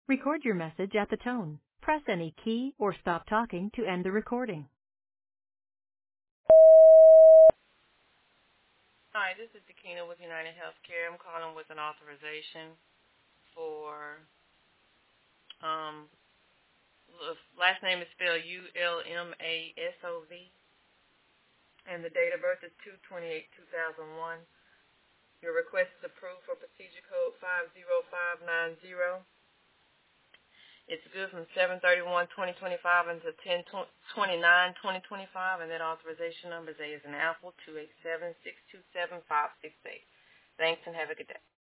Record your message at the tone. Press any key or stop talking to end the recording. Hi, this is Dakina with United Healthcare. I'm calling with an authorization for, last name is spelled ULMASOV, and the date of birth is 2/28/2001. Your request is approved for procedure code 50590. It's good from 7/31/2025 until 10/29/2025, and that authorization number is A as in Apple 287-627-568. Thanks, and have a good day.